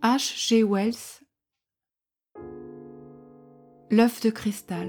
H. G. Wells, L'œuf de cristal.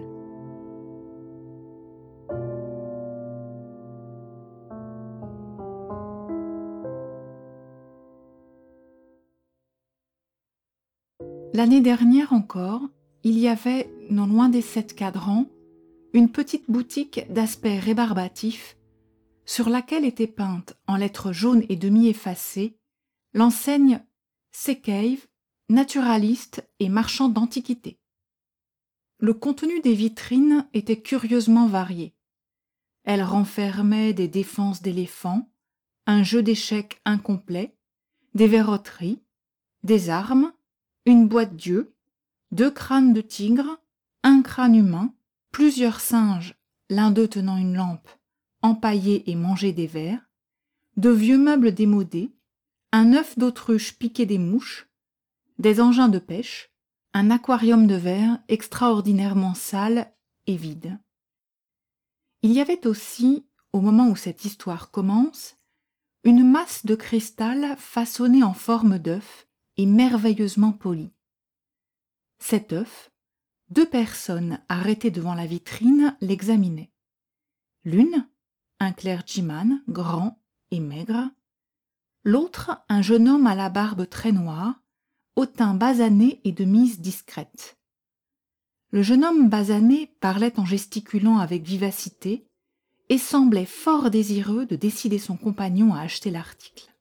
L'année dernière encore, il y avait, non loin des 7 cadrans, une petite boutique d'aspect rébarbatif sur laquelle était peinte en lettres jaunes et demi-effacées l'enseigne C. Cave, naturaliste et marchand d'antiquités. Le contenu des vitrines était curieusement varié. Elles renfermaient des défenses d'éléphants, un jeu d'échecs incomplet, des verroteries, des armes, une boîte d'yeux, 2 crânes de tigre, un crâne humain, plusieurs singes, l'un d'eux tenant une lampe, empailler et manger des vers, de vieux meubles démodés, un œuf d'autruche piqué des mouches, des engins de pêche, un aquarium de verre extraordinairement sale et vide. Il y avait aussi, au moment où cette histoire commence, une masse de cristal façonnée en forme d'œuf et merveilleusement poli. Cet œuf, 2 personnes arrêtées devant la vitrine l'examinaient. L'une, un clergyman grand et maigre, l'autre, un jeune homme à la barbe très noire, au teint basané et de mise discrète. Le jeune homme basané parlait en gesticulant avec vivacité et semblait fort désireux de décider son compagnon à acheter l'article.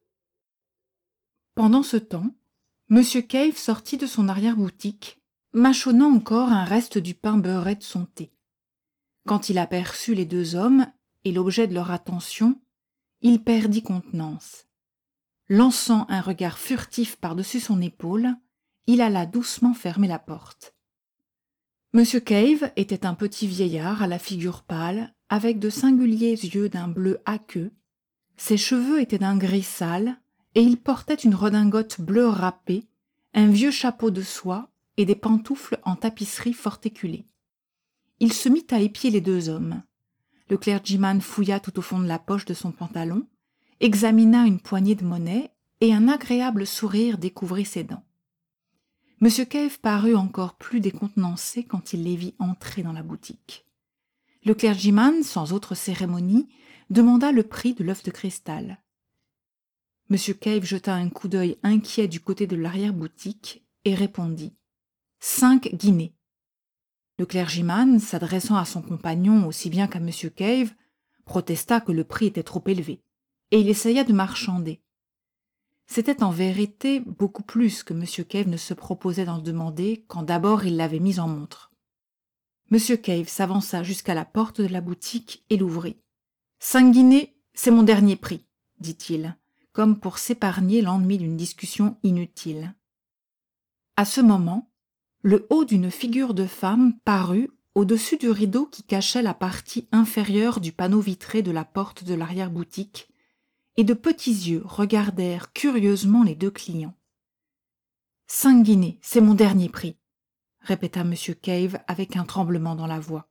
Pendant ce temps, M. Cave sortit de son arrière-boutique, mâchonnant encore un reste du pain beurré de son thé. Quand il aperçut les 2 hommes et l'objet de leur attention, il perdit contenance. Lançant un regard furtif par-dessus son épaule, il alla doucement fermer la porte. M. Cave était un petit vieillard à la figure pâle, avec de singuliers yeux d'un bleu aqueux. Ses cheveux étaient d'un gris sale, et il portait une redingote bleue râpée, un vieux chapeau de soie et des pantoufles en tapisserie fortéculée. Il se mit à épier les 2 hommes. Le clergyman fouilla tout au fond de la poche de son pantalon, examina une poignée de monnaie et un agréable sourire découvrit ses dents. M. Cave parut encore plus décontenancé quand il les vit entrer dans la boutique. Le clergyman, sans autre cérémonie, demanda le prix de l'œuf de cristal. M. Cave jeta un coup d'œil inquiet du côté de l'arrière-boutique et répondit « 5 guinées ». Le clergyman, s'adressant à son compagnon aussi bien qu'à M. Cave, protesta que le prix était trop élevé, et il essaya de marchander. C'était en vérité beaucoup plus que M. Cave ne se proposait d'en demander quand d'abord il l'avait mis en montre. M. Cave s'avança jusqu'à la porte de la boutique et l'ouvrit. « 5 guinées, c'est mon dernier prix, dit-il, comme pour s'épargner l'ennui d'une discussion inutile. À ce moment, le haut d'une figure de femme parut au-dessus du rideau qui cachait la partie inférieure du panneau vitré de la porte de l'arrière-boutique, et de petits yeux regardèrent curieusement les 2 clients. « 5 guinées, c'est mon dernier prix, » répéta M. Cave avec un tremblement dans la voix.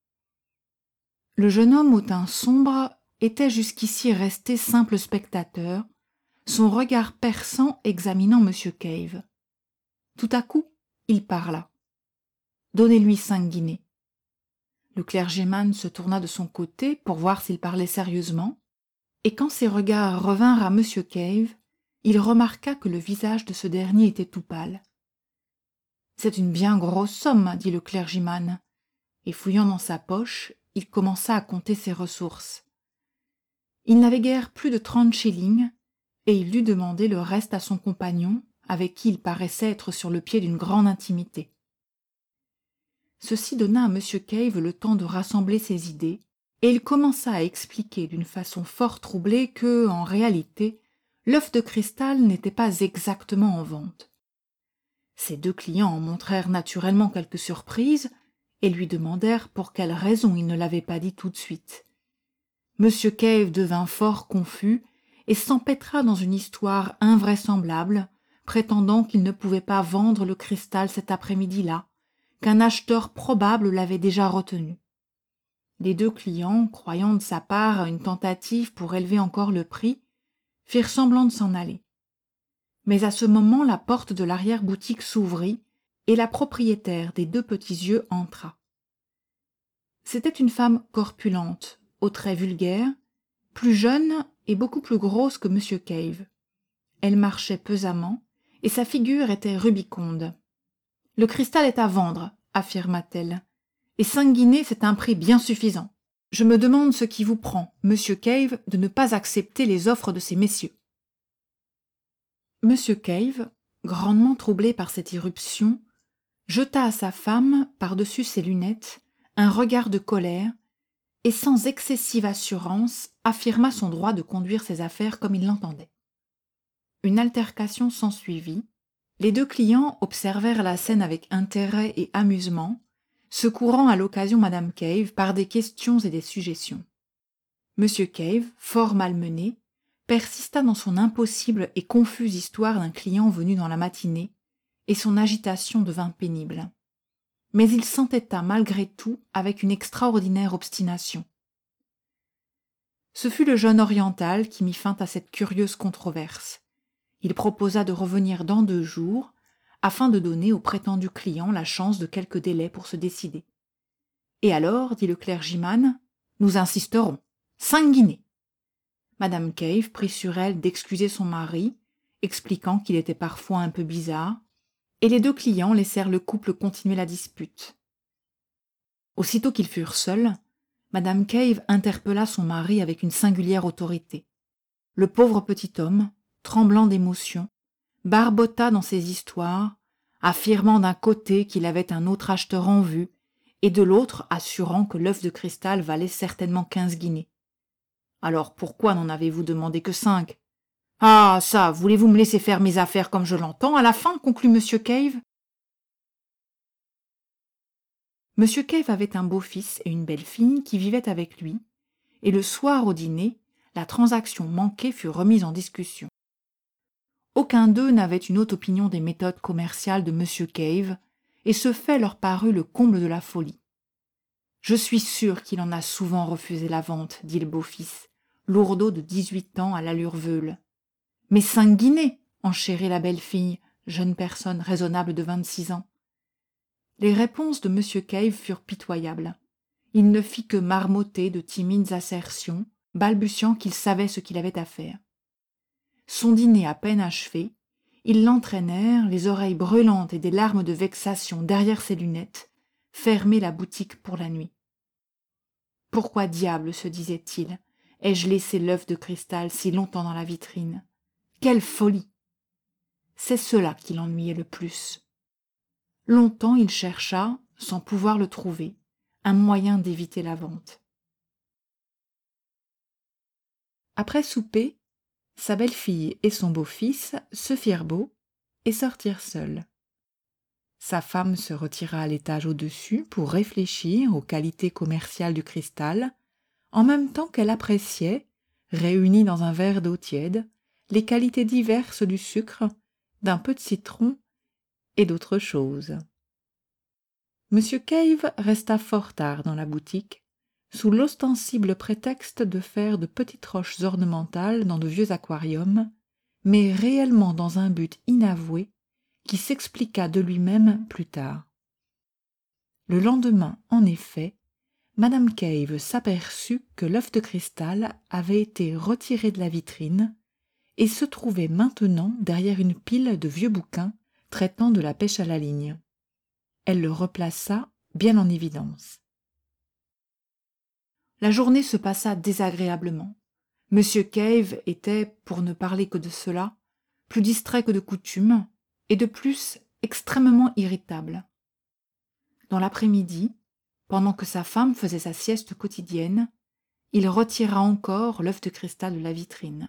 Le jeune homme au teint sombre était jusqu'ici resté simple spectateur, son regard perçant examinant M. Cave. Tout à coup, il parla. « Donnez-lui 5 guinées. » Le clergyman se tourna de son côté pour voir s'il parlait sérieusement, et quand ses regards revinrent à M. Cave, il remarqua que le visage de ce dernier était tout pâle. « C'est une bien grosse somme, » dit le clergyman, et fouillant dans sa poche, il commença à compter ses ressources. Il n'avait guère plus de 30 shillings, et il dut demander le reste à son compagnon, avec qui il paraissait être sur le pied d'une grande intimité. Ceci donna à M. Cave le temps de rassembler ses idées, et il commença à expliquer d'une façon fort troublée que, en réalité, l'œuf de cristal n'était pas exactement en vente. Ses 2 clients en montrèrent naturellement quelque surprise et lui demandèrent pour quelle raison il ne l'avait pas dit tout de suite. M. Cave devint fort confus et s'empêtra dans une histoire invraisemblable, prétendant qu'il ne pouvait pas vendre le cristal cet après-midi-là, qu'un acheteur probable l'avait déjà retenu. Les 2 clients, croyant de sa part à une tentative pour élever encore le prix, firent semblant de s'en aller. Mais à ce moment, la porte de l'arrière-boutique s'ouvrit et la propriétaire des 2 petits yeux entra. C'était une femme corpulente, aux traits vulgaires, plus jeune et beaucoup plus grosse que M. Cave. Elle marchait pesamment, et sa figure était rubiconde. « Le cristal est à vendre, » affirma-t-elle, « et 5 guinées, c'est un prix bien suffisant. Je me demande ce qui vous prend, M. Cave, de ne pas accepter les offres de ces messieurs. » M. Cave, grandement troublé par cette irruption, jeta à sa femme, par-dessus ses lunettes, un regard de colère, et sans excessive assurance affirma son droit de conduire ses affaires comme il l'entendait. Une altercation s'ensuivit. Les 2 clients observèrent la scène avec intérêt et amusement, secourant à l'occasion Madame Cave par des questions et des suggestions. M. Cave, fort malmené, persista dans son impossible et confuse histoire d'un client venu dans la matinée, et son agitation devint pénible. Mais il s'entêta malgré tout avec une extraordinaire obstination. Ce fut le jeune oriental qui mit fin à cette curieuse controverse. Il proposa de revenir dans 2 jours, afin de donner au prétendu client la chance de quelque délai pour se décider. « Et alors, dit le clergyman, nous insisterons. 5 guinées. » Madame Cave prit sur elle d'excuser son mari, expliquant qu'il était parfois un peu bizarre, et les 2 clients laissèrent le couple continuer la dispute. Aussitôt qu'ils furent seuls, Madame Cave interpella son mari avec une singulière autorité. Le pauvre petit homme, tremblant d'émotion, barbota dans ses histoires, affirmant d'un côté qu'il avait un autre acheteur en vue, et de l'autre assurant que l'œuf de cristal valait certainement 15 guinées. « Alors pourquoi n'en avez-vous demandé que 5 ? Ah, ça, voulez-vous me laisser faire mes affaires comme je l'entends, à la fin, conclut M. Cave. M. Cave avait un beau-fils et une belle-fille qui vivaient avec lui, et le soir au dîner, la transaction manquée fut remise en discussion. Aucun d'eux n'avait une haute opinion des méthodes commerciales de M. Cave, et ce fait leur parut le comble de la folie. « Je suis sûr qu'il en a souvent refusé la vente, » dit le beau-fils, lourdeau de 18 ans à l'allure veule. « Mais 5 guinées, enchérit la belle-fille, jeune personne raisonnable de 26 ans. Les réponses de M. Cave furent pitoyables. Il ne fit que marmotter de timides assertions, balbutiant qu'il savait ce qu'il avait à faire. Son dîner à peine achevé, ils l'entraînèrent, les oreilles brûlantes et des larmes de vexation derrière ses lunettes, fermer la boutique pour la nuit. « Pourquoi diable, se disait-il, ai-je laissé l'œuf de cristal si longtemps dans la vitrine ? Quelle folie !» C'est cela qui l'ennuyait le plus. Longtemps il chercha, sans pouvoir le trouver, un moyen d'éviter la vente. Après souper, sa belle-fille et son beau-fils se firent beaux et sortirent seuls. Sa femme se retira à l'étage au-dessus pour réfléchir aux qualités commerciales du cristal, en même temps qu'elle appréciait, réunies dans un verre d'eau tiède, les qualités diverses du sucre, d'un peu de citron et d'autres choses. M. Cave resta fort tard dans la boutique, sous l'ostensible prétexte de faire de petites roches ornementales dans de vieux aquariums, mais réellement dans un but inavoué qui s'expliqua de lui-même plus tard. Le lendemain, en effet, Madame Cave s'aperçut que l'œuf de cristal avait été retiré de la vitrine et se trouvait maintenant derrière une pile de vieux bouquins traitant de la pêche à la ligne. Elle le replaça bien en évidence. La journée se passa désagréablement. M. Cave était, pour ne parler que de cela, plus distrait que de coutume, et de plus extrêmement irritable. Dans l'après-midi, pendant que sa femme faisait sa sieste quotidienne, il retira encore l'œuf de cristal de la vitrine.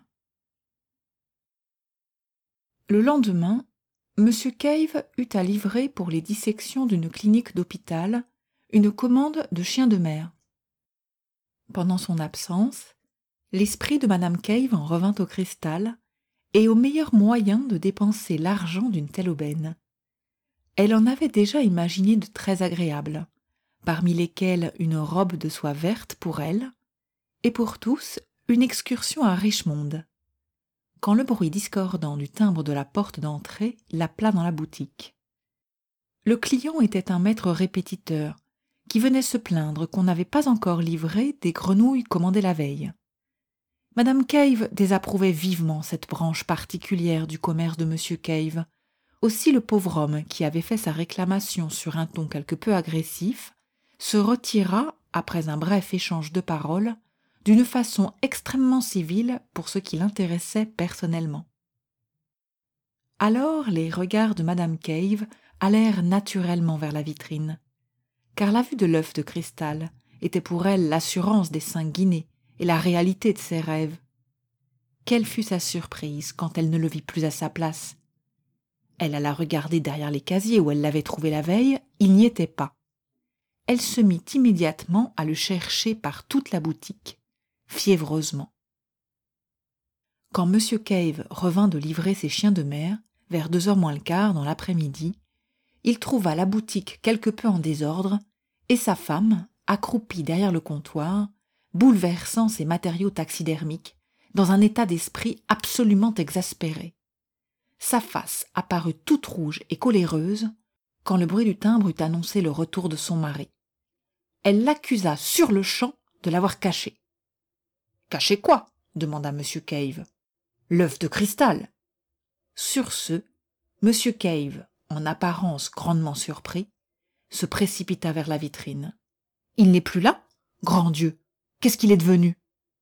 Le lendemain, M. Cave eut à livrer pour les dissections d'une clinique d'hôpital une commande de chiens de mer. Pendant son absence, l'esprit de Madame Cave en revint au cristal et au meilleur moyen de dépenser l'argent d'une telle aubaine. Elle en avait déjà imaginé de très agréables, parmi lesquelles une robe de soie verte pour elle, et pour tous une excursion à Richmond. quand le bruit discordant du timbre de la porte d'entrée l'appela dans la boutique. Le client était un maître répétiteur qui venait se plaindre qu'on n'avait pas encore livré des grenouilles commandées la veille. Madame Cave désapprouvait vivement cette branche particulière du commerce de Monsieur Cave. Aussi le pauvre homme qui avait fait sa réclamation sur un ton quelque peu agressif se retira, après un bref échange de paroles, d'une façon extrêmement civile pour ce qui l'intéressait personnellement. Alors les regards de Madame Cave allèrent naturellement vers la vitrine, car la vue de l'œuf de cristal était pour elle l'assurance des 5 guinées et la réalité de ses rêves. Quelle fut sa surprise quand elle ne le vit plus à sa place. Elle alla regarder derrière les casiers où elle l'avait trouvé la veille, il n'y était pas. Elle se mit immédiatement à le chercher par toute la boutique, fiévreusement. Quand M. Cave revint de livrer ses chiens de mer, vers 2h moins le quart dans l'après-midi, il trouva la boutique quelque peu en désordre et sa femme, accroupie derrière le comptoir, bouleversant ses matériaux taxidermiques, dans un état d'esprit absolument exaspéré. Sa face apparut toute rouge et coléreuse quand le bruit du timbre eut annoncé le retour de son mari. Elle l'accusa sur-le-champ de l'avoir caché. « Caché quoi ?» demanda M. Cave. « L'œuf de cristal !» Sur ce, M. Cave, en apparence grandement surpris, se précipita vers la vitrine. « Il n'est plus là ? Grand Dieu ! Qu'est-ce qu'il est devenu ?»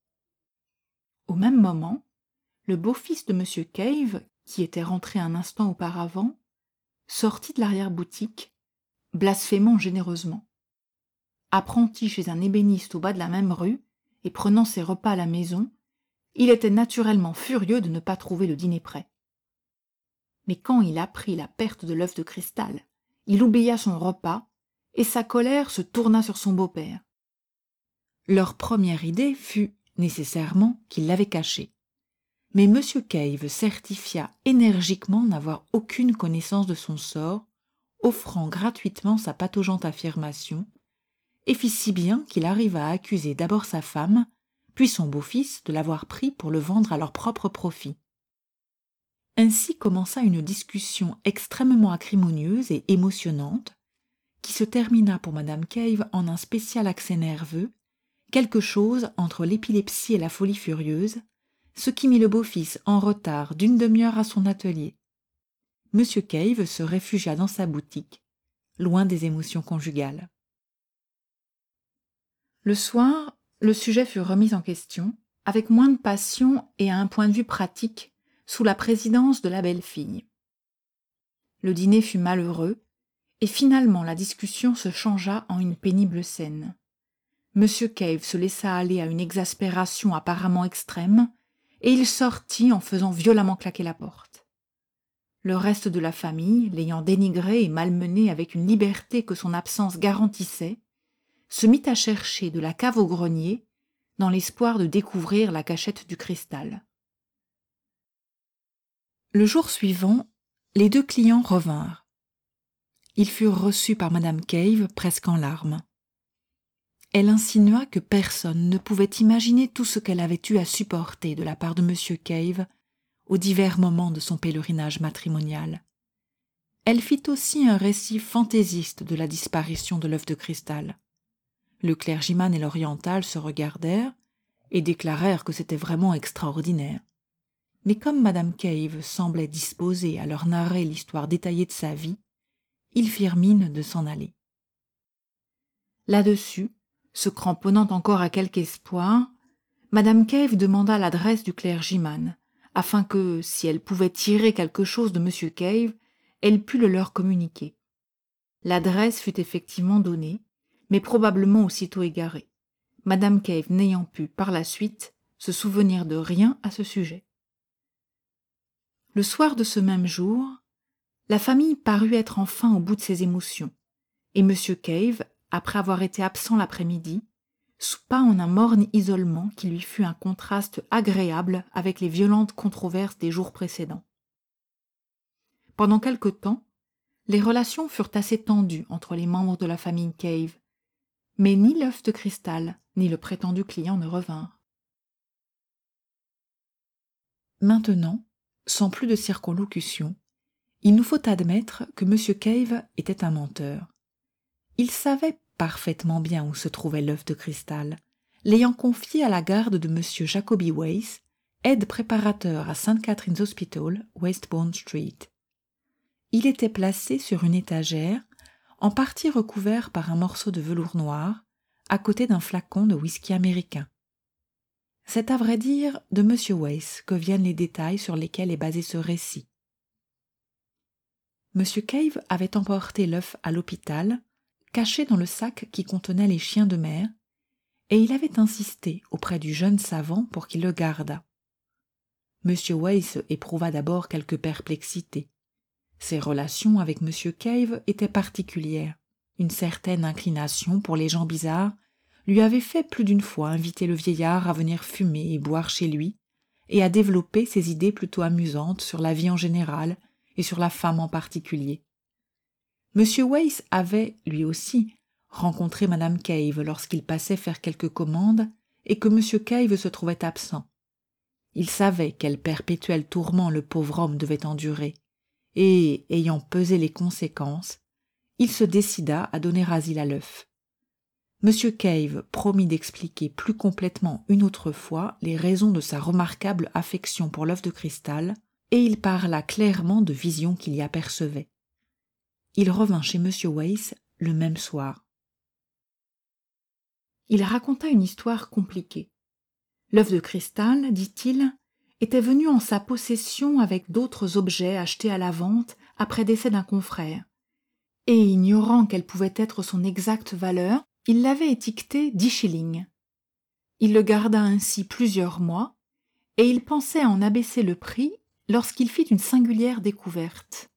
Au même moment, le beau-fils de M. Cave, qui était rentré un instant auparavant, sortit de l'arrière-boutique, blasphémant généreusement. Apprenti chez un ébéniste au bas de la même rue et prenant ses repas à la maison, il était naturellement furieux de ne pas trouver le dîner prêt. Mais quand il apprit la perte de l'œuf de cristal, il oublia son repas et sa colère se tourna sur son beau-père. Leur première idée fut, nécessairement, qu'il l'avait caché. Mais M. Cave certifia énergiquement n'avoir aucune connaissance de son sort, offrant gratuitement sa pataugeante affirmation, et fit si bien qu'il arriva à accuser d'abord sa femme, puis son beau-fils de l'avoir pris pour le vendre à leur propre profit. Ainsi commença une discussion extrêmement acrimonieuse et émotionnante, qui se termina pour Madame Cave en un spécial accès nerveux, quelque chose entre l'épilepsie et la folie furieuse, ce qui mit le beau-fils en retard d'une demi-heure à son atelier. M. Cave se réfugia dans sa boutique, loin des émotions conjugales. Le soir, le sujet fut remis en question, avec moins de passion et à un point de vue pratique, sous la présidence de la belle-fille. Le dîner fut malheureux, et finalement la discussion se changea en une pénible scène. M. Cave se laissa aller à une exaspération apparemment extrême, et il sortit en faisant violemment claquer la porte. Le reste de la famille, l'ayant dénigré et malmené avec une liberté que son absence garantissait, se mit à chercher de la cave au grenier dans l'espoir de découvrir la cachette du cristal. Le jour suivant, les 2 clients revinrent. Ils furent reçus par Madame Cave presque en larmes. Elle insinua que personne ne pouvait imaginer tout ce qu'elle avait eu à supporter de la part de M. Cave aux divers moments de son pèlerinage matrimonial. Elle fit aussi un récit fantaisiste de la disparition de l'œuf de cristal. Le clergyman et l'oriental se regardèrent et déclarèrent que c'était vraiment extraordinaire. Mais comme Madame Cave semblait disposée à leur narrer l'histoire détaillée de sa vie, ils firent mine de s'en aller. Là-dessus, se cramponnant encore à quelque espoir, Madame Cave demanda l'adresse du clergyman, afin que, si elle pouvait tirer quelque chose de M. Cave, elle pût le leur communiquer. L'adresse fut effectivement donnée, mais probablement aussitôt égarée, Madame Cave n'ayant pu, par la suite, se souvenir de rien à ce sujet. Le soir de ce même jour, la famille parut être enfin au bout de ses émotions, et M. Cave, après avoir été absent l'après-midi, soupa en un morne isolement qui lui fut un contraste agréable avec les violentes controverses des jours précédents. Pendant quelque temps, les relations furent assez tendues entre les membres de la famille Cave, mais ni l'œuf de cristal ni le prétendu client ne revinrent. Maintenant, sans plus de circonlocution, il nous faut admettre que M. Cave était un menteur. Il savait parfaitement bien où se trouvait l'œuf de cristal, l'ayant confié à la garde de M. Jacoby Weiss, aide préparateur à St. Catherine's Hospital, Westbourne Street. Il était placé sur une étagère, en partie recouvert par un morceau de velours noir, à côté d'un flacon de whisky américain. C'est à vrai dire de M. Weiss que viennent les détails sur lesquels est basé ce récit. M. Cave avait emporté l'œuf à l'hôpital, caché dans le sac qui contenait les chiens de mer, et il avait insisté auprès du jeune savant pour qu'il le gardât. M. Weiss éprouva d'abord quelque perplexité. Ses relations avec M. Cave étaient particulières. Une certaine inclination pour les gens bizarres lui avait fait plus d'une fois inviter le vieillard à venir fumer et boire chez lui, et à développer ses idées plutôt amusantes sur la vie en général et sur la femme en particulier. M. Weiss avait, lui aussi, rencontré Mme Cave lorsqu'il passait faire quelques commandes et que M. Cave se trouvait absent. Il savait quel perpétuel tourment le pauvre homme devait endurer, et, ayant pesé les conséquences, il se décida à donner asile à l'œuf. M. Cave promit d'expliquer plus complètement une autre fois les raisons de sa remarquable affection pour l'œuf de cristal, et il parla clairement de visions qu'il y apercevait. Il revint chez M. Weiss le même soir. Il raconta une histoire compliquée. L'œuf de cristal, dit-il, était venu en sa possession avec d'autres objets achetés à la vente après décès d'un confrère, et ignorant quelle pouvait être son exacte valeur, il l'avait étiqueté 10 shillings. Il le garda ainsi plusieurs mois, et il pensait en abaisser le prix lorsqu'il fit une singulière découverte.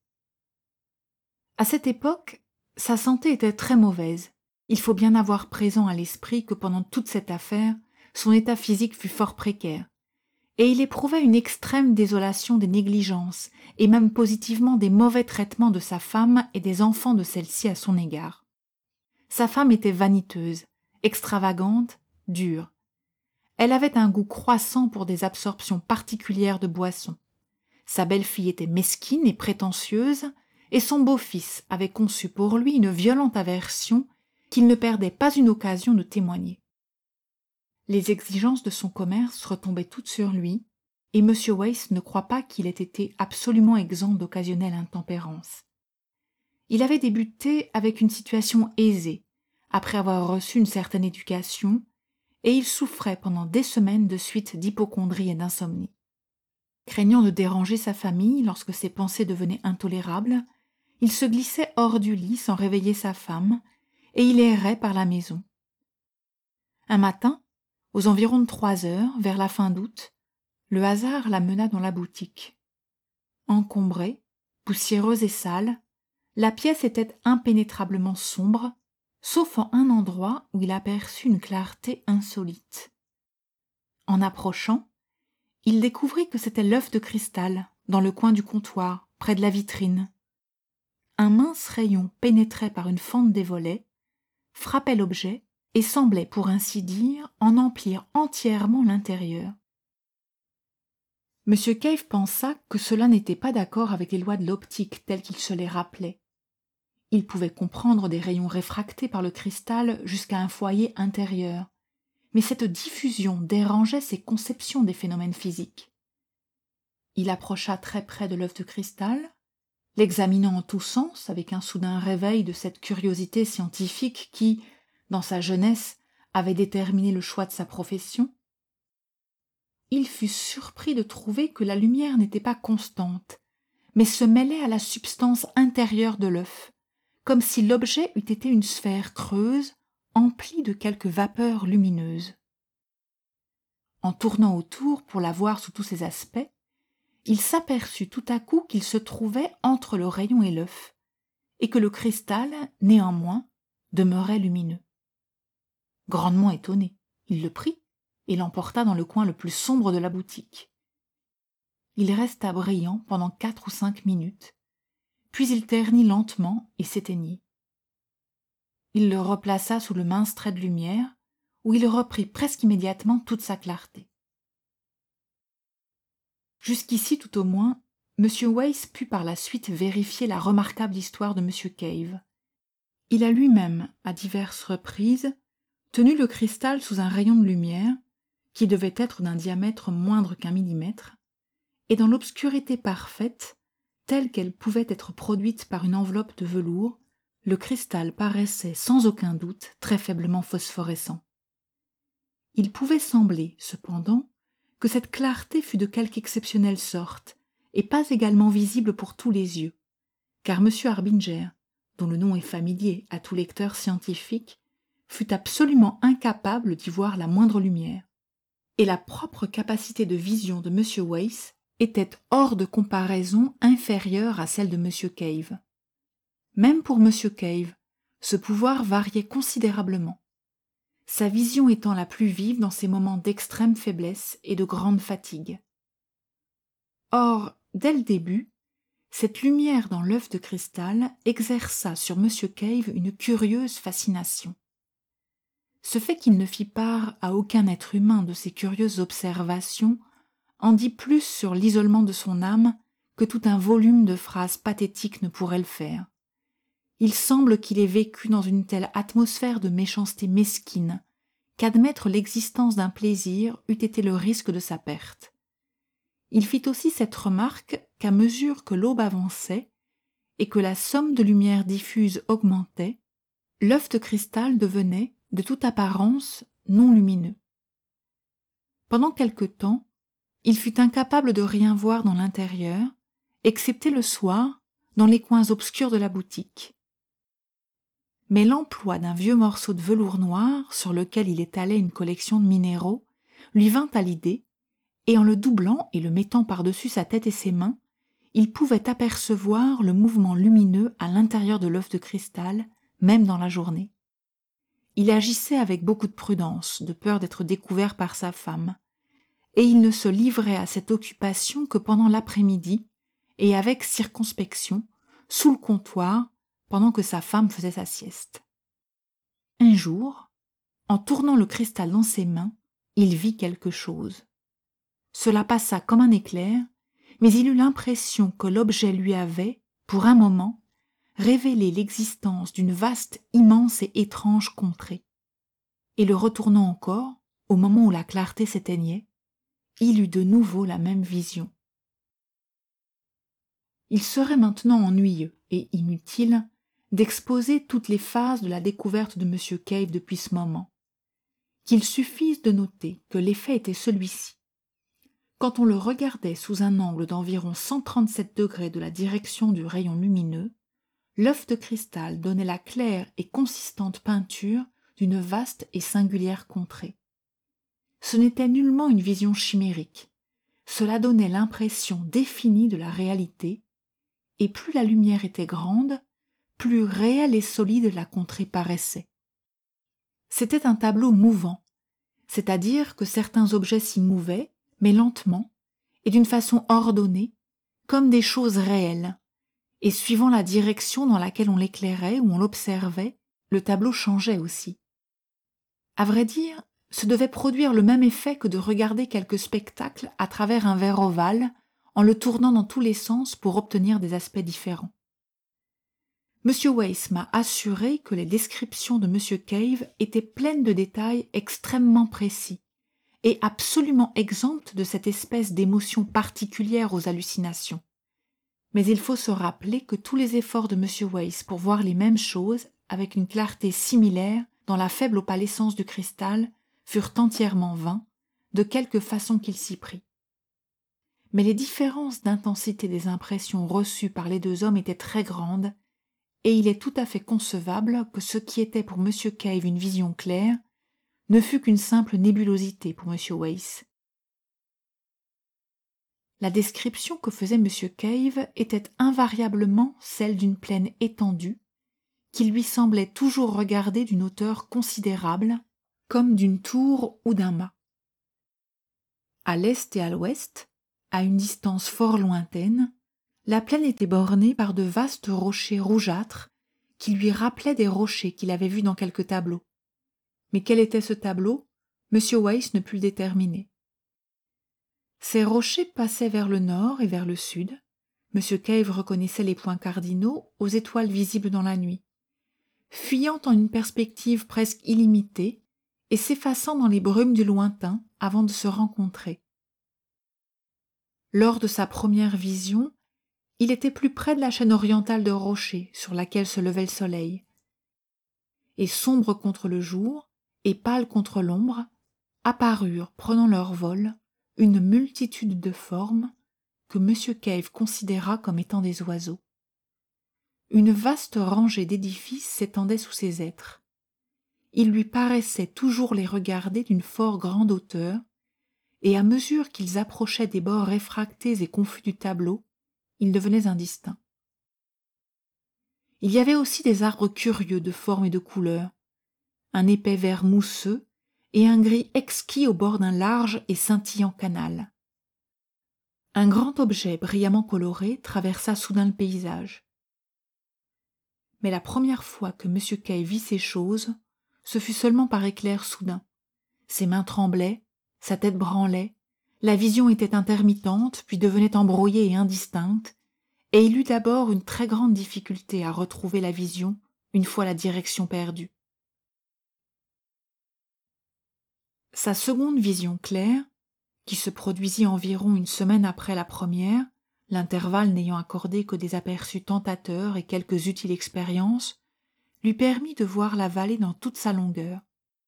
À cette époque, sa santé était très mauvaise. Il faut bien avoir présent à l'esprit que pendant toute cette affaire, son état physique fut fort précaire, et il éprouvait une extrême désolation des négligences, et même positivement des mauvais traitements de sa femme et des enfants de celle-ci à son égard. Sa femme était vaniteuse, extravagante, dure. Elle avait un goût croissant pour des absorptions particulières de boissons. Sa belle-fille était mesquine et prétentieuse, et son beau-fils avait conçu pour lui une violente aversion qu'il ne perdait pas une occasion de témoigner. Les exigences de son commerce retombaient toutes sur lui, et M. Weiss ne croit pas qu'il ait été absolument exempt d'occasionnelle intempérance. Il avait débuté avec une situation aisée, après avoir reçu une certaine éducation, et il souffrait pendant des semaines de suites d'hypocondrie et d'insomnie. Craignant de déranger sa famille lorsque ses pensées devenaient intolérables, il se glissait hors du lit sans réveiller sa femme, et il errait par la maison. Un matin, aux environs de 3 heures, vers la fin d'août, le hasard l'amena dans la boutique. Encombrée, poussiéreuse et sale, la pièce était impénétrablement sombre, sauf en un endroit où il aperçut une clarté insolite. En approchant, il découvrit que c'était l'œuf de cristal, dans le coin du comptoir, près de la vitrine. Un mince rayon pénétrait par une fente des volets, frappait l'objet et semblait, pour ainsi dire, en emplir entièrement l'intérieur. M. Cave pensa que cela n'était pas d'accord avec les lois de l'optique telles qu'il se les rappelait. Il pouvait comprendre des rayons réfractés par le cristal jusqu'à un foyer intérieur, mais cette diffusion dérangeait ses conceptions des phénomènes physiques. Il approcha très près de l'œuf de cristal, l'examinant en tous sens avec un soudain réveil de cette curiosité scientifique qui, dans sa jeunesse, avait déterminé le choix de sa profession. Il fut surpris de trouver que la lumière n'était pas constante, mais se mêlait à la substance intérieure de l'œuf, comme si l'objet eût été une sphère creuse, emplie de quelques vapeurs lumineuses. En tournant autour pour la voir sous tous ses aspects, il s'aperçut tout à coup qu'il se trouvait entre le rayon et l'œuf, et que le cristal, néanmoins, demeurait lumineux. Grandement étonné, il le prit et l'emporta dans le coin le plus sombre de la boutique. Il resta brillant pendant 4 ou 5 minutes, puis il ternit lentement et s'éteignit. Il le replaça sous le mince trait de lumière, où il reprit presque immédiatement toute sa clarté. Jusqu'ici, tout au moins, M. Weiss put par la suite vérifier la remarquable histoire de M. Cave. Il a lui-même, à diverses reprises, tenu le cristal sous un rayon de lumière, qui devait être d'un diamètre moindre qu'1 millimètre, et dans l'obscurité parfaite, telle qu'elle pouvait être produite par une enveloppe de velours, le cristal paraissait sans aucun doute très faiblement phosphorescent. Il pouvait sembler, cependant, que cette clarté fût de quelque exceptionnelle sorte, et pas également visible pour tous les yeux, car M. Harbinger, dont le nom est familier à tout lecteur scientifique, fut absolument incapable d'y voir la moindre lumière, et la propre capacité de vision de M. Weiss était hors de comparaison inférieure à celle de M. Cave. Même pour M. Cave, ce pouvoir variait considérablement, sa vision étant la plus vive dans ses moments d'extrême faiblesse et de grande fatigue. Or, dès le début, cette lumière dans l'œuf de cristal exerça sur M. Cave une curieuse fascination. Ce fait qu'il ne fit part à aucun être humain de ces curieuses observations en dit plus sur l'isolement de son âme que tout un volume de phrases pathétiques ne pourrait le faire. Il semble qu'il ait vécu dans une telle atmosphère de méchanceté mesquine qu'admettre l'existence d'un plaisir eût été le risque de sa perte. Il fit aussi cette remarque qu'à mesure que l'aube avançait et que la somme de lumière diffuse augmentait, l'œuf de cristal devenait, de toute apparence, non lumineux. Pendant quelque temps, il fut incapable de rien voir dans l'intérieur, excepté le soir, dans les coins obscurs de la boutique. Mais l'emploi d'un vieux morceau de velours noir sur lequel il étalait une collection de minéraux lui vint à l'idée, et en le doublant et le mettant par-dessus sa tête et ses mains, il pouvait apercevoir le mouvement lumineux à l'intérieur de l'œuf de cristal, même dans la journée. Il agissait avec beaucoup de prudence, de peur d'être découvert par sa femme, et il ne se livrait à cette occupation que pendant l'après-midi, et avec circonspection, sous le comptoir, pendant que sa femme faisait sa sieste. Un jour, en tournant le cristal dans ses mains, il vit quelque chose. Cela passa comme un éclair, mais il eut l'impression que l'objet lui avait, pour un moment, révélé l'existence d'une vaste, immense et étrange contrée. Et le retournant encore, au moment où la clarté s'éteignait, il eut de nouveau la même vision. Il serait maintenant ennuyeux et inutile d'exposer toutes les phases de la découverte de M. Cave depuis ce moment, qu'il suffise de noter que l'effet était celui-ci. Quand on le regardait sous un angle d'environ 137 degrés de la direction du rayon lumineux, l'œuf de cristal donnait la claire et consistante peinture d'une vaste et singulière contrée. Ce n'était nullement une vision chimérique, cela donnait l'impression définie de la réalité, et plus la lumière était grande, plus réelle et solide la contrée paraissait. C'était un tableau mouvant, c'est-à-dire que certains objets s'y mouvaient, mais lentement, et d'une façon ordonnée, comme des choses réelles, et suivant la direction dans laquelle on l'éclairait ou on l'observait, le tableau changeait aussi. À vrai dire, ce devait produire le même effet que de regarder quelque spectacle à travers un verre ovale, en le tournant dans tous les sens pour obtenir des aspects différents. M. Weiss m'a assuré que les descriptions de M. Cave étaient pleines de détails extrêmement précis et absolument exemptes de cette espèce d'émotion particulière aux hallucinations. Mais il faut se rappeler que tous les efforts de M. Weiss pour voir les mêmes choses avec une clarté similaire dans la faible opalescence du cristal furent entièrement vains, de quelque façon qu'il s'y prit. Mais les différences d'intensité des impressions reçues par les deux hommes étaient très grandes, et il est tout à fait concevable que ce qui était pour M. Cave une vision claire ne fut qu'une simple nébulosité pour M. Weiss. La description que faisait M. Cave était invariablement celle d'une plaine étendue, qui lui semblait toujours regarder d'une hauteur considérable, comme d'une tour ou d'un mât. À l'est et à l'ouest, à une distance fort lointaine, la plaine était bornée par de vastes rochers rougeâtres qui lui rappelaient des rochers qu'il avait vus dans quelques tableaux. Mais quel était ce tableau? M. Weiss ne put le déterminer. Ces rochers passaient vers le nord et vers le sud. M. Cave reconnaissait les points cardinaux aux étoiles visibles dans la nuit, fuyant en une perspective presque illimitée et s'effaçant dans les brumes du lointain avant de se rencontrer. Lors de sa première vision, il était plus près de la chaîne orientale de rochers sur laquelle se levait le soleil. Et sombres contre le jour et pâles contre l'ombre, apparurent, prenant leur vol, une multitude de formes que M. Cave considéra comme étant des oiseaux. Une vaste rangée d'édifices s'étendait sous ces êtres. Il lui paraissait toujours les regarder d'une fort grande hauteur, et à mesure qu'ils approchaient des bords réfractés et confus du tableau, ils devenaient indistincts. Il y avait aussi des arbres curieux de forme et de couleur, un épais vert mousseux et un gris exquis au bord d'un large et scintillant canal. Un grand objet brillamment coloré traversa soudain le paysage. Mais la première fois que M. Cave vit ces choses, ce fut seulement par éclair soudain. Ses mains tremblaient, sa tête branlait, la vision était intermittente, puis devenait embrouillée et indistincte, et il eut d'abord une très grande difficulté à retrouver la vision une fois la direction perdue. Sa seconde vision claire, qui se produisit environ une semaine après la première, l'intervalle n'ayant accordé que des aperçus tentateurs et quelques utiles expériences, lui permit de voir la vallée dans toute sa longueur.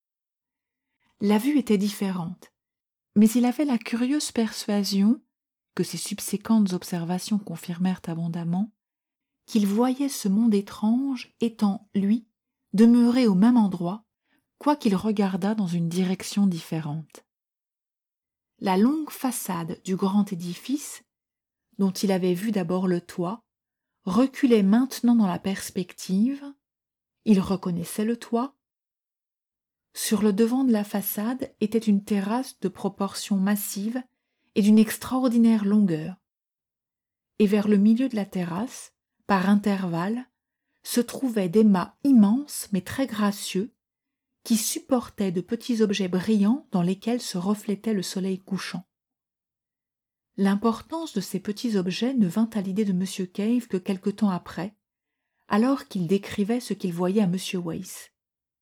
La vue était différente, mais il avait la curieuse persuasion, que ses subséquentes observations confirmèrent abondamment, qu'il voyait ce monde étrange étant, lui, demeuré au même endroit, quoiqu'il regardât dans une direction différente. La longue façade du grand édifice, dont il avait vu d'abord le toit, reculait maintenant dans la perspective. Il reconnaissait le toit. Sur le devant de la façade était une terrasse de proportions massives et d'une extraordinaire longueur. Et vers le milieu de la terrasse, par intervalles, se trouvaient des mâts immenses mais très gracieux, qui supportaient de petits objets brillants dans lesquels se reflétait le soleil couchant. L'importance de ces petits objets ne vint à l'idée de M. Cave que quelque temps après, alors qu'il décrivait ce qu'il voyait à M. Wace.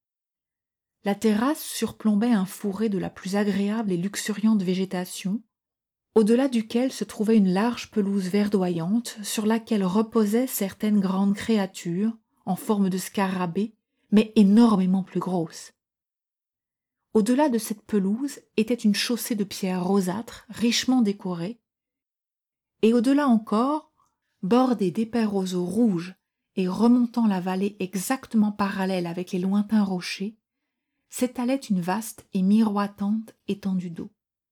La terrasse surplombait un fourré de la plus agréable et luxuriante végétation, au-delà duquel se trouvait une large pelouse verdoyante sur laquelle reposaient certaines grandes créatures en forme de scarabées, mais énormément plus grosses. Au-delà de cette pelouse était une chaussée de pierres rosâtres richement décorée, et au-delà encore, bordée d'épais roseaux rouges et remontant la vallée exactement parallèle avec les lointains rochers, s'étalait une vaste et miroitante étendue d'eau.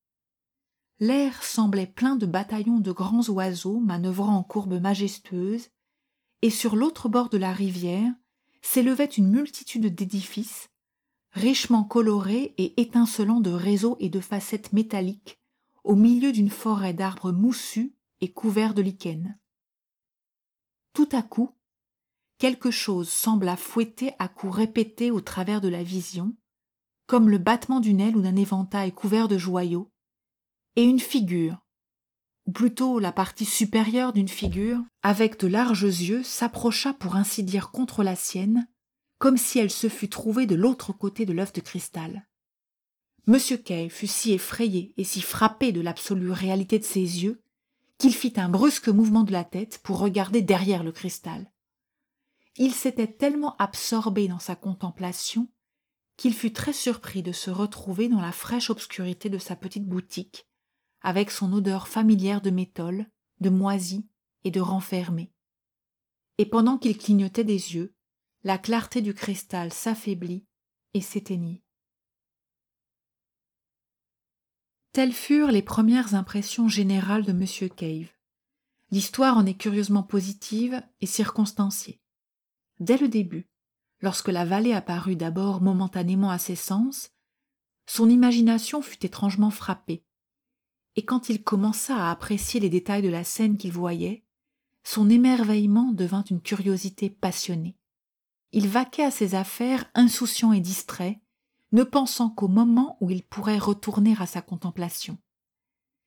L'air semblait plein de bataillons de grands oiseaux manœuvrant en courbes majestueuses, et sur l'autre bord de la rivière s'élevait une multitude d'édifices, richement colorés et étincelant de réseaux et de facettes métalliques, au milieu d'une forêt d'arbres moussus et couverts de lichens. Tout à coup, quelque chose sembla fouetter à coups répétés au travers de la vision, comme le battement d'une aile ou d'un éventail couvert de joyaux, et une figure, ou plutôt la partie supérieure d'une figure, avec de larges yeux, s'approcha pour ainsi dire contre la sienne, comme si elle se fût trouvée de l'autre côté de l'œuf de cristal. M. Cave fut si effrayé et si frappé de l'absolue réalité de ses yeux qu'il fit un brusque mouvement de la tête pour regarder derrière le cristal. Il s'était tellement absorbé dans sa contemplation qu'il fut très surpris de se retrouver dans la fraîche obscurité de sa petite boutique, avec son odeur familière de métol, de moisi et de renfermé. Et pendant qu'il clignotait des yeux, la clarté du cristal s'affaiblit et s'éteignit. Telles furent les premières impressions générales de M. Cave. L'histoire en est curieusement positive et circonstanciée. Dès le début, lorsque la vallée apparut d'abord momentanément à ses sens, son imagination fut étrangement frappée, et quand il commença à apprécier les détails de la scène qu'il voyait, son émerveillement devint une curiosité passionnée. Il vaquait à ses affaires insouciant et distrait, ne pensant qu'au moment où il pourrait retourner à sa contemplation.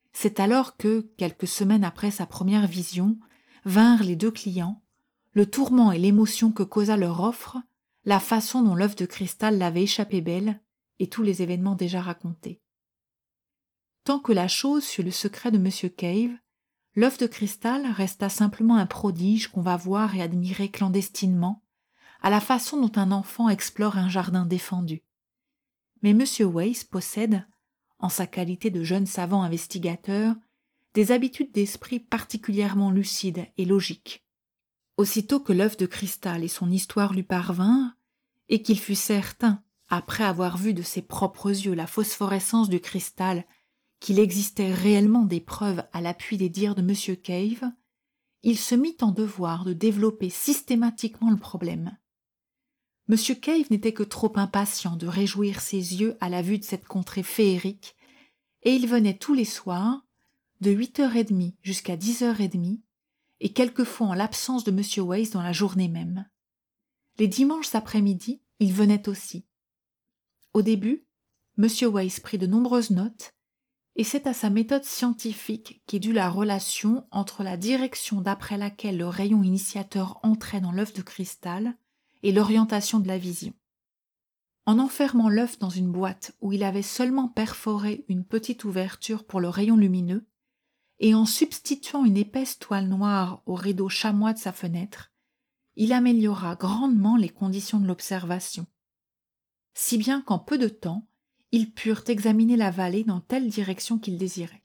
C'est alors que, quelques semaines après sa première vision, vinrent les deux clients, le tourment et l'émotion que causa leur offre, la façon dont l'œuf de cristal l'avait échappé belle, et tous les événements déjà racontés. Tant que la chose fut le secret de M. Cave, l'œuf de cristal resta simplement un prodige qu'on va voir et admirer clandestinement, à la façon dont un enfant explore un jardin défendu. Mais M. Weiss possède, en sa qualité de jeune savant investigateur, des habitudes d'esprit particulièrement lucides et logiques. Aussitôt que l'œuf de cristal et son histoire lui parvinrent, et qu'il fut certain, après avoir vu de ses propres yeux la phosphorescence du cristal, qu'il existait réellement des preuves à l'appui des dires de M. Cave, il se mit en devoir de développer systématiquement le problème. M. Cave n'était que trop impatient de réjouir ses yeux à la vue de cette contrée féerique, et il venait tous les soirs, de 8h30 jusqu'à 10h30, et quelquefois en l'absence de M. Weiss dans la journée même. Les dimanches après-midi, il venait aussi. Au début, M. Weiss prit de nombreuses notes, et c'est à sa méthode scientifique qu'est due la relation entre la direction d'après laquelle le rayon initiateur entrait dans l'œuf de cristal et l'orientation de la vision. En enfermant l'œuf dans une boîte où il avait seulement perforé une petite ouverture pour le rayon lumineux, et en substituant une épaisse toile noire au rideau chamois de sa fenêtre, il améliora grandement les conditions de l'observation. Si bien qu'en peu de temps, ils purent examiner la vallée dans telle direction qu'ils désiraient.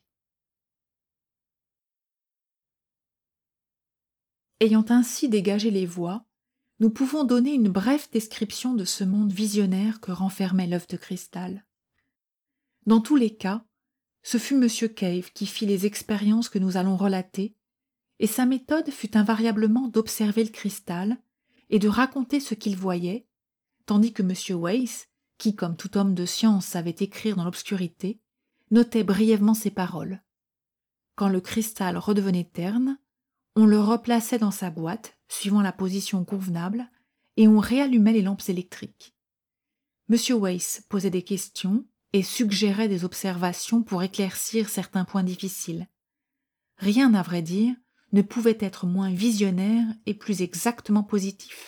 Ayant ainsi dégagé les voies, nous pouvons donner une brève description de ce monde visionnaire que renfermait l'œuf de cristal. Dans tous les cas, ce fut M. Cave qui fit les expériences que nous allons relater, et sa méthode fut invariablement d'observer le cristal et de raconter ce qu'il voyait, tandis que M. Weiss, qui, comme tout homme de science, savait écrire dans l'obscurité, notait brièvement ses paroles. Quand le cristal redevenait terne, on le replaçait dans sa boîte, suivant la position convenable, et on réallumait les lampes électriques. M. Weiss posait des questions et suggérait des observations pour éclaircir certains points difficiles. Rien, à vrai dire, ne pouvait être moins visionnaire et plus exactement positif.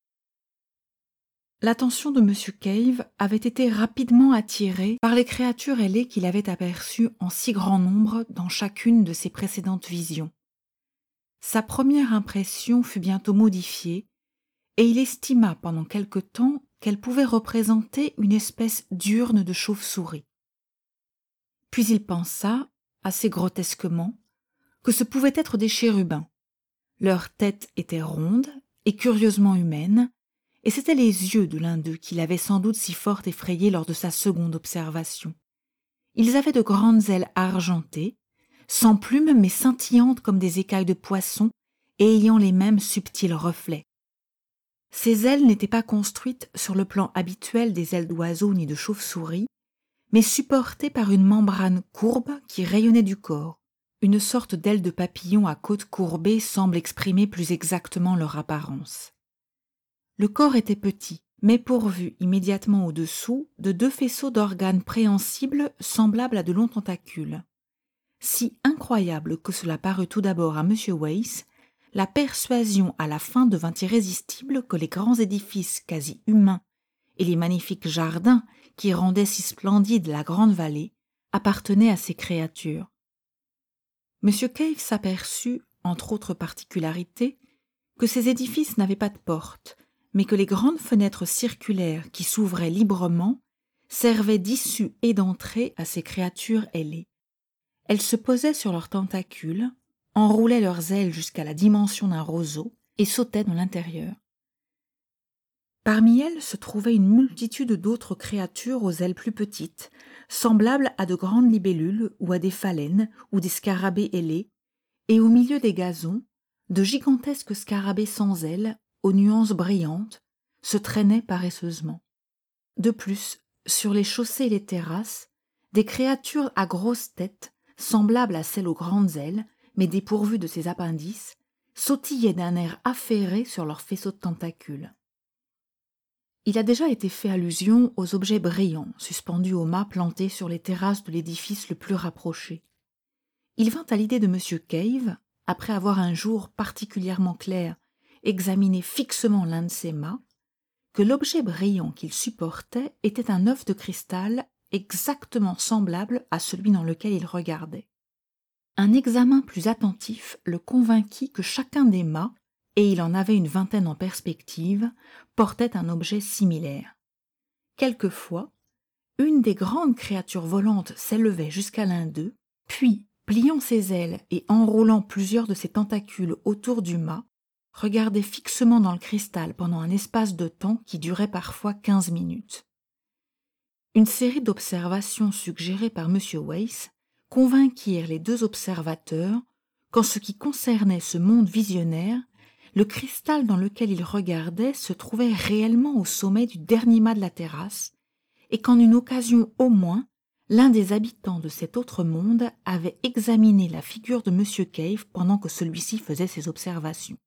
L'attention de M. Cave avait été rapidement attirée par les créatures ailées qu'il avait aperçues en si grand nombre dans chacune de ses précédentes visions. Sa première impression fut bientôt modifiée, et il estima pendant quelque temps qu'elle pouvait représenter une espèce d'urne de chauve-souris. Puis il pensa, assez grotesquement, que ce pouvaient être des chérubins. Leur tête était ronde et curieusement humaine, et c'étaient les yeux de l'un d'eux qui l'avaient sans doute si fort effrayé lors de sa seconde observation. Ils avaient de grandes ailes argentées, sans plumes mais scintillantes comme des écailles de poisson et ayant les mêmes subtils reflets. Ces ailes n'étaient pas construites sur le plan habituel des ailes d'oiseau ni de chauve-souris, mais supportées par une membrane courbe qui rayonnait du corps. Une sorte d'aile de papillon à côte courbée semble exprimer plus exactement leur apparence. Le corps était petit, mais pourvu immédiatement au-dessous de deux faisceaux d'organes préhensibles semblables à de longs tentacules. Si incroyable que cela parut tout d'abord à M. Weiss, la persuasion à la fin devint irrésistible que les grands édifices quasi humains et les magnifiques jardins qui rendaient si splendide la grande vallée appartenaient à ces créatures. M. Cave s'aperçut, entre autres particularités, que ces édifices n'avaient pas de porte, mais que les grandes fenêtres circulaires qui s'ouvraient librement servaient d'issue et d'entrée à ces créatures ailées. Elles se posaient sur leurs tentacules, enroulaient leurs ailes jusqu'à la dimension d'un roseau et sautaient dans l'intérieur. Parmi elles se trouvait une multitude d'autres créatures aux ailes plus petites, semblables à de grandes libellules ou à des phalènes ou des scarabées ailés, et au milieu des gazons, de gigantesques scarabées sans ailes, aux nuances brillantes, se traînaient paresseusement. De plus, sur les chaussées et les terrasses, des créatures à grosses têtes, semblables à celles aux grandes ailes, mais dépourvues de ces appendices, sautillaient d'un air affairé sur leurs faisceaux de tentacules. Il a déjà été fait allusion aux objets brillants suspendus aux mâts plantés sur les terrasses de l'édifice le plus rapproché. il vint à l'idée de M. Cave, après avoir un jour particulièrement clair examiné fixement l'un de ses mâts, que l'objet brillant qu'il supportait était un œuf de cristal exactement semblable à celui dans lequel il regardait. Un examen plus attentif le convainquit que chacun des mâts, et il en avait une vingtaine en perspective, portait un objet similaire. Quelquefois, une des grandes créatures volantes s'élevait jusqu'à l'un d'eux, puis, pliant ses ailes et enroulant plusieurs de ses tentacules autour du mât, regardait fixement dans le cristal pendant un espace de temps qui durait parfois 15 minutes. Une série d'observations suggérées par M. Weiss convainquirent les deux observateurs qu'en ce qui concernait ce monde visionnaire, le cristal dans lequel ils regardaient se trouvait réellement au sommet du dernier mât de la terrasse, et qu'en une occasion au moins, l'un des habitants de cet autre monde avait examiné la figure de M. Cave pendant que celui-ci faisait ses observations.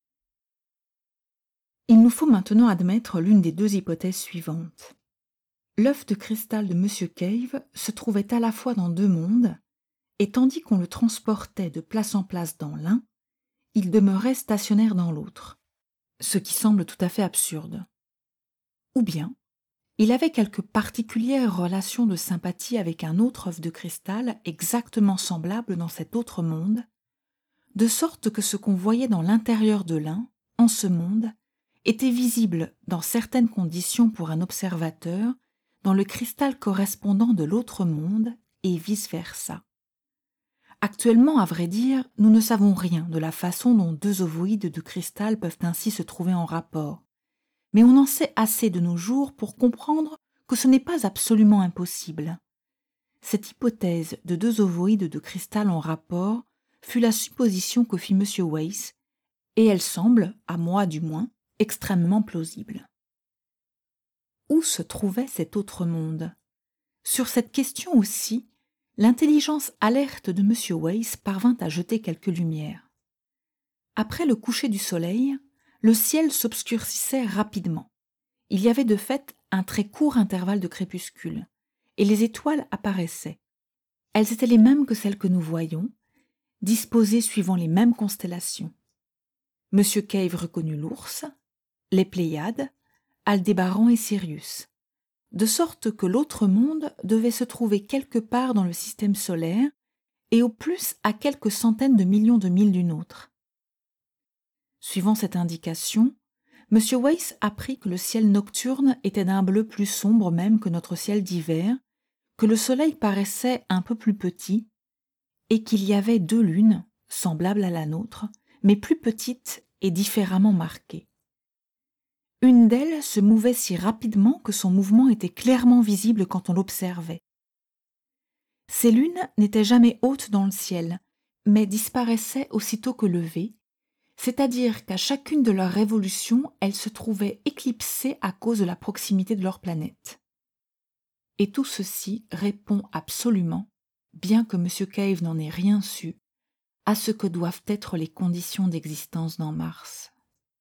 Il nous faut maintenant admettre l'une des deux hypothèses suivantes. L'œuf de cristal de M. Cave se trouvait à la fois dans deux mondes, et tandis qu'on le transportait de place en place dans l'un, il demeurait stationnaire dans l'autre, ce qui semble tout à fait absurde. Ou bien, il avait quelque particulière relation de sympathie avec un autre œuf de cristal exactement semblable dans cet autre monde, de sorte que ce qu'on voyait dans l'intérieur de l'un, en ce monde, était visible dans certaines conditions pour un observateur dans le cristal correspondant de l'autre monde et vice-versa. Actuellement, à vrai dire, nous ne savons rien de la façon dont deux ovoïdes de cristal peuvent ainsi se trouver en rapport, mais on en sait assez de nos jours pour comprendre que ce n'est pas absolument impossible. Cette hypothèse de deux ovoïdes de cristal en rapport fut la supposition que fit M. Weiss, et elle semble, à moi du moins, extrêmement plausible. Où se trouvait cet autre monde? Sur cette question aussi, l'intelligence alerte de M. Weiss parvint à jeter quelques lumières. Après le coucher du soleil, le ciel s'obscurcissait rapidement. Il y avait de fait un très court intervalle de crépuscule, et les étoiles apparaissaient. Elles étaient les mêmes que celles que nous voyons, disposées suivant les mêmes constellations. M. Cave reconnut l'ours, les Pléiades, Aldébaran et Sirius, de sorte que l'autre monde devait se trouver quelque part dans le système solaire et au plus à quelques centaines de millions de milles du nôtre. Suivant cette indication, M. Weiss apprit que le ciel nocturne était d'un bleu plus sombre même que notre ciel d'hiver, que le soleil paraissait un peu plus petit, et qu'il y avait deux lunes, semblables à la nôtre, mais plus petites et différemment marquées. Une d'elles se mouvait si rapidement que son mouvement était clairement visible quand on l'observait. Ces lunes n'étaient jamais hautes dans le ciel, mais disparaissaient aussitôt que levées, c'est-à-dire qu'à chacune de leurs révolutions, elles se trouvaient éclipsées à cause de la proximité de leur planète. Et tout ceci répond absolument, bien que M. Cave n'en ait rien su, à ce que doivent être les conditions d'existence dans Mars.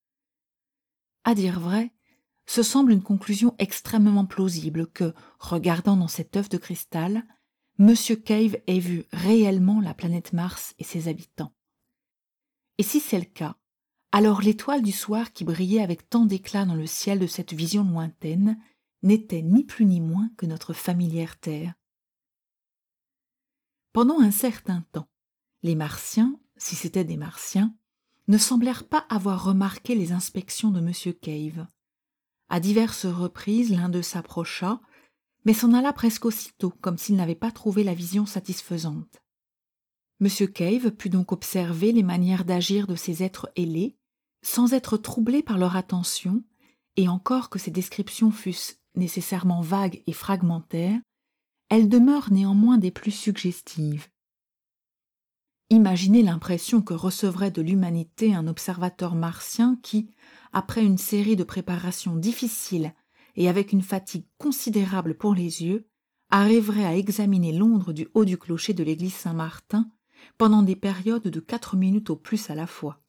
À dire vrai, ce semble une conclusion extrêmement plausible que, regardant dans cet œuf de cristal, M. Cave ait vu réellement la planète Mars et ses habitants. Et si c'est le cas, alors l'étoile du soir qui brillait avec tant d'éclat dans le ciel de cette vision lointaine n'était ni plus ni moins que notre familière Terre. Pendant un certain temps, les Martiens, si c'étaient des Martiens, ne semblèrent pas avoir remarqué les inspections de M. Cave. À diverses reprises, l'un d'eux s'approcha, mais s'en alla presque aussitôt, comme s'il n'avait pas trouvé la vision satisfaisante. M. Cave put donc observer les manières d'agir de ces êtres ailés, sans être troublé par leur attention, et encore que ces descriptions fussent nécessairement vagues et fragmentaires, elles demeurent néanmoins des plus suggestives. Imaginez l'impression que recevrait de l'humanité un observateur martien qui, après une série de préparations difficiles et avec une fatigue considérable pour les yeux, arriverait à examiner Londres du haut du clocher de l'église Saint-Martin pendant des périodes de 4 minutes au plus à la fois.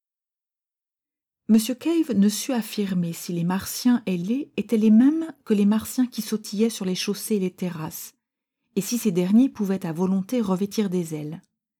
M. Cave ne sut affirmer si les Martiens ailés étaient les mêmes que les Martiens qui sautillaient sur les chaussées et les terrasses, et si ces derniers pouvaient à volonté revêtir des ailes.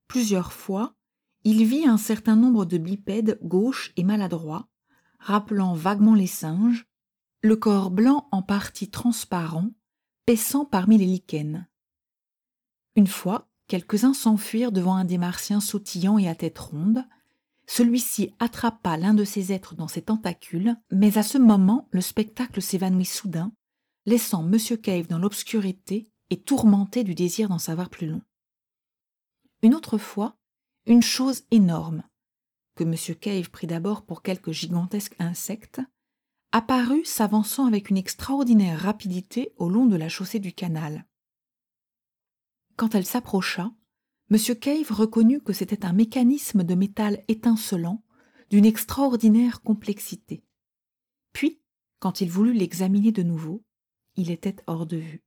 Plusieurs fois, il vit un certain nombre de bipèdes gauches et maladroits, rappelant vaguement les singes, le corps blanc en partie transparent, paissant parmi les lichens. Une fois, quelques-uns s'enfuirent devant un des martiens sautillant et à tête ronde. Celui-ci attrapa l'un de ces êtres dans ses tentacules, mais à ce moment, le spectacle s'évanouit soudain, laissant M. Cave dans l'obscurité et tourmenté du désir d'en savoir plus long. Une autre fois, une chose énorme, que M. Cave prit d'abord pour quelque gigantesque insecte, apparut s'avançant avec une extraordinaire rapidité au long de la chaussée du canal. Quand elle s'approcha, M. Cave reconnut que c'était un mécanisme de métal étincelant d'une extraordinaire complexité. Puis, quand il voulut l'examiner de nouveau, il était hors de vue.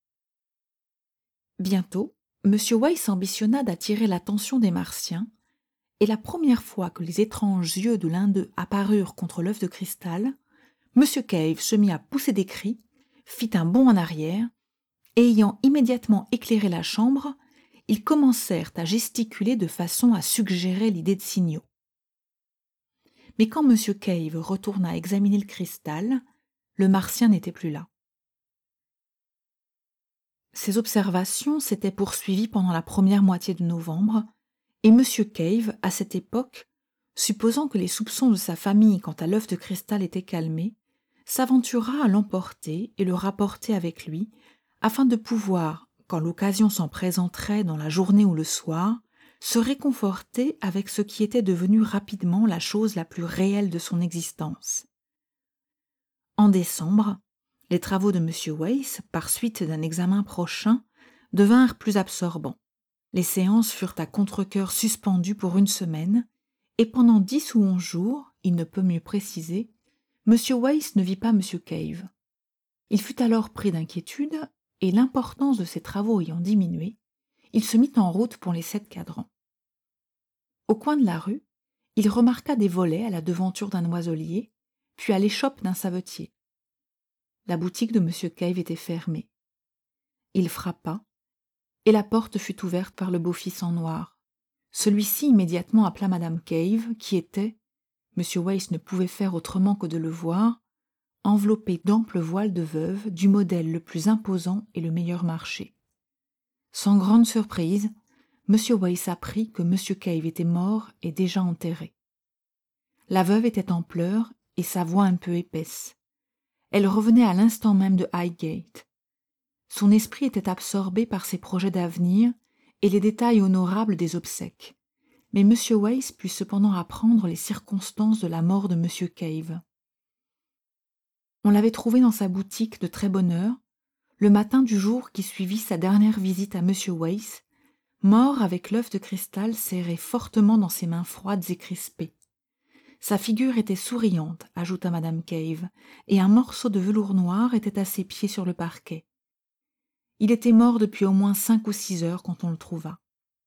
Bientôt, M. Weiss ambitionna d'attirer l'attention des Martiens, et la première fois que les étranges yeux de l'un d'eux apparurent contre l'œuf de cristal, M. Cave se mit à pousser des cris, fit un bond en arrière, et ayant immédiatement éclairé la chambre, ils commencèrent à gesticuler de façon à suggérer l'idée de signaux. Mais quand M. Cave retourna examiner le cristal, le Martien n'était plus là. Ces observations s'étaient poursuivies pendant la première moitié de novembre, et M. Cave, à cette époque, supposant que les soupçons de sa famille quant à l'œuf de cristal étaient calmés, s'aventura à l'emporter et le rapporter avec lui, afin de pouvoir, quand l'occasion s'en présenterait dans la journée ou le soir, se réconforter avec ce qui était devenu rapidement la chose la plus réelle de son existence. En décembre, les travaux de M. Weiss, par suite d'un examen prochain, devinrent plus absorbants. Les séances furent à contre-cœur suspendues pour une semaine, et pendant 10 ou 11 jours, il ne peut mieux préciser, M. Weiss ne vit pas M. Cave. Il fut alors pris d'inquiétude, et l'importance de ses travaux ayant diminué, il se mit en route pour les 7 cadrans. Au coin de la rue, il remarqua des volets à la devanture d'un oiselier, puis à l'échoppe d'un savetier. La boutique de M. Cave était fermée. Il frappa, et la porte fut ouverte par le beau-fils en noir. Celui-ci immédiatement appela Madame Cave, qui était, M. Weiss ne pouvait faire autrement que de le voir, enveloppée d'amples voiles de veuve du modèle le plus imposant et le meilleur marché. Sans grande surprise, M. Weiss apprit que M. Cave était mort et déjà enterré. La veuve était en pleurs et sa voix un peu épaisse. Elle revenait à l'instant même de Highgate. Son esprit était absorbé par ses projets d'avenir et les détails honorables des obsèques. Mais M. Weiss put cependant apprendre les circonstances de la mort de M. Cave. On l'avait trouvé dans sa boutique de très bonne heure, le matin du jour qui suivit sa dernière visite à M. Weiss, mort avec l'œuf de cristal serré fortement dans ses mains froides et crispées. Sa figure était souriante, ajouta Madame Cave, et un morceau de velours noir était à ses pieds sur le parquet. Il était mort depuis au moins 5 ou 6 heures quand on le trouva.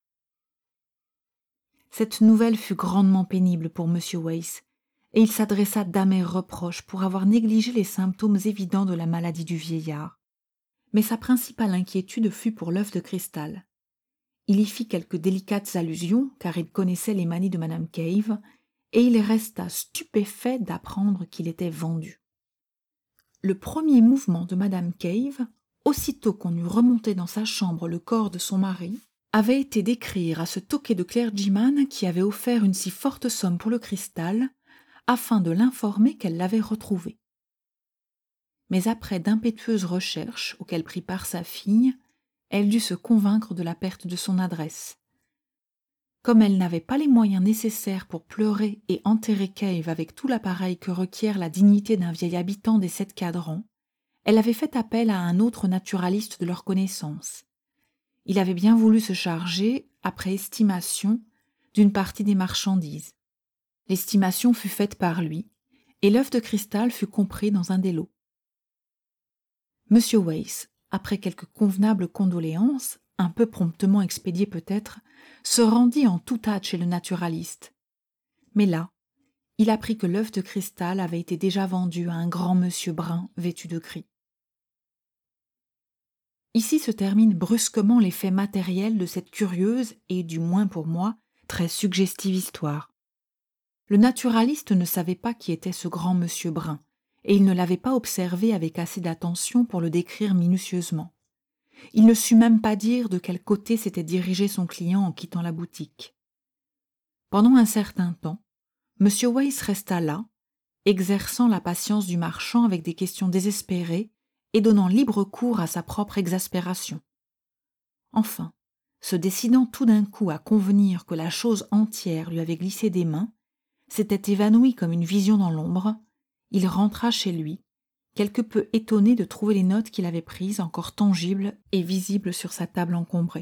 Cette nouvelle fut grandement pénible pour M. Weiss, et il s'adressa d'amers reproches pour avoir négligé les symptômes évidents de la maladie du vieillard. Mais sa principale inquiétude fut pour l'œuf de cristal. Il y fit quelques délicates allusions, car il connaissait les manies de Madame Cave, et il resta stupéfait d'apprendre qu'il était vendu. Le premier mouvement de Madame Cave, aussitôt qu'on eut remonté dans sa chambre le corps de son mari, avait été d'écrire à ce toqué de clergyman qui avait offert une si forte somme pour le cristal, afin de l'informer qu'elle l'avait retrouvé. Mais après d'impétueuses recherches auxquelles prit part sa fille, elle dut se convaincre de la perte de son adresse. Comme elle n'avait pas les moyens nécessaires pour pleurer et enterrer Cave avec tout l'appareil que requiert la dignité d'un vieil habitant des 7 cadrans, elle avait fait appel à un autre naturaliste de leur connaissance. Il avait bien voulu se charger, après estimation, d'une partie des marchandises. L'estimation fut faite par lui, et l'œuf de cristal fut compris dans un des lots. M. Weiss, après quelques convenables condoléances, un peu promptement expédiées peut-être, se rendit en toute hâte chez le naturaliste. Mais là, il apprit que l'œuf de cristal avait été déjà vendu à un grand monsieur brun vêtu de gris. Ici se termine brusquement l'effet matériel de cette curieuse et, du moins pour moi, très suggestive histoire. Le naturaliste ne savait pas qui était ce grand monsieur brun, et il ne l'avait pas observé avec assez d'attention pour le décrire minutieusement. Il ne sut même pas dire de quel côté s'était dirigé son client en quittant la boutique. Pendant un certain temps, M. Weiss resta là, exerçant la patience du marchand avec des questions désespérées et donnant libre cours à sa propre exaspération. Enfin, se décidant tout d'un coup à convenir que la chose entière lui avait glissé des mains, s'était évanoui comme une vision dans l'ombre, il rentra chez lui, quelque peu étonné de trouver les notes qu'il avait prises encore tangibles et visibles sur sa table encombrée.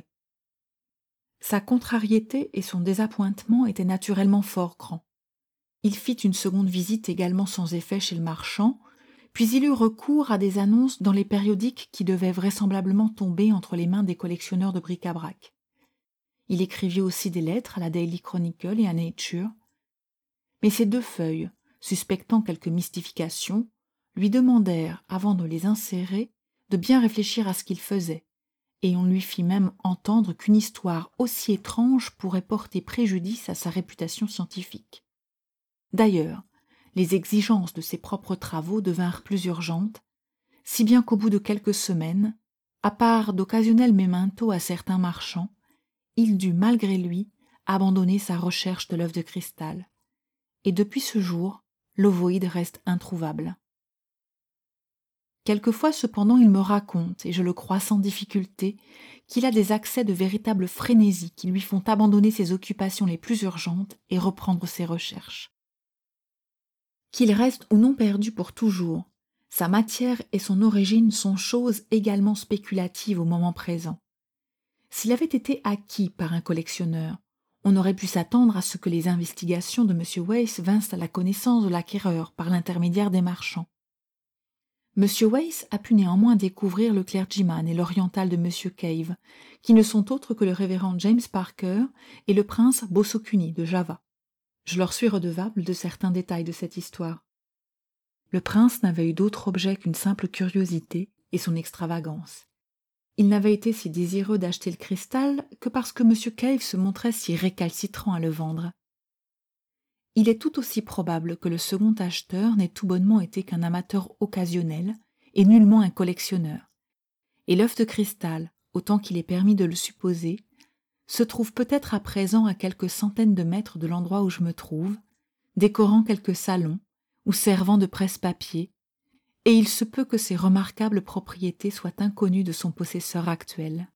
Sa contrariété et son désappointement étaient naturellement fort grands. Il fit une seconde visite également sans effet chez le marchand, puis il eut recours à des annonces dans les périodiques qui devaient vraisemblablement tomber entre les mains des collectionneurs de bric-à-brac. Il écrivit aussi des lettres à la Daily Chronicle et à Nature, mais ces 2 feuilles, suspectant quelque mystification, lui demandèrent, avant de les insérer, de bien réfléchir à ce qu'il faisait, et on lui fit même entendre qu'une histoire aussi étrange pourrait porter préjudice à sa réputation scientifique. D'ailleurs, les exigences de ses propres travaux devinrent plus urgentes, si bien qu'au bout de quelques semaines, à part d'occasionnels mémentos à certains marchands, il dut, malgré lui, abandonner sa recherche de l'œuf de cristal. Et depuis ce jour, l'ovoïde reste introuvable. Quelquefois, cependant, il me raconte, et je le crois sans difficulté, qu'il a des accès de véritable frénésie qui lui font abandonner ses occupations les plus urgentes et reprendre ses recherches. Qu'il reste ou non perdu pour toujours, sa matière et son origine sont choses également spéculatives au moment présent. S'il avait été acquis par un collectionneur, on aurait pu s'attendre à ce que les investigations de M. Weiss vinssent à la connaissance de l'acquéreur par l'intermédiaire des marchands. M. Weiss a pu néanmoins découvrir le clergyman et l'oriental de M. Cave, qui ne sont autres que le révérend James Parker et le prince Bosokuni de Java. Je leur suis redevable de certains détails de cette histoire. Le prince n'avait eu d'autre objet qu'une simple curiosité et son extravagance. Il n'avait été si désireux d'acheter le cristal que parce que M. Cave se montrait si récalcitrant à le vendre. Il est tout aussi probable que le second acheteur n'ait tout bonnement été qu'un amateur occasionnel et nullement un collectionneur. Et l'œuf de cristal, autant qu'il est permis de le supposer, se trouve peut-être à présent à quelques centaines de mètres de l'endroit où je me trouve, décorant quelques salons ou servant de presse-papier, et il se peut que ces remarquables propriétés soient inconnues de son possesseur actuel.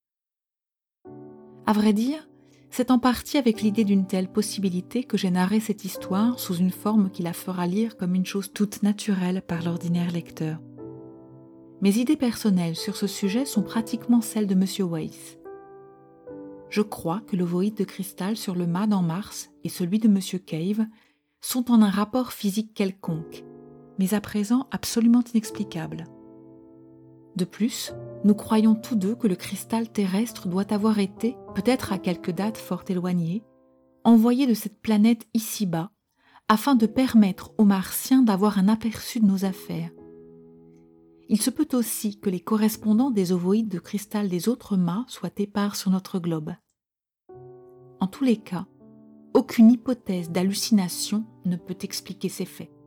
À vrai dire, c'est en partie avec l'idée d'une telle possibilité que j'ai narré cette histoire sous une forme qui la fera lire comme une chose toute naturelle par l'ordinaire lecteur. Mes idées personnelles sur ce sujet sont pratiquement celles de M. Weiss. Je crois que l'ovoïde de cristal sur le mât en Mars et celui de M. Cave sont en un rapport physique quelconque, mais à présent absolument inexplicable. De plus, nous croyons tous deux que le cristal terrestre doit avoir été, peut-être à quelque date fort éloignée, envoyé de cette planète ici-bas, afin de permettre aux Martiens d'avoir un aperçu de nos affaires. Il se peut aussi que les correspondants des ovoïdes de cristal des autres mâts soient épars sur notre globe. En tous les cas, aucune hypothèse d'hallucination ne peut expliquer ces faits.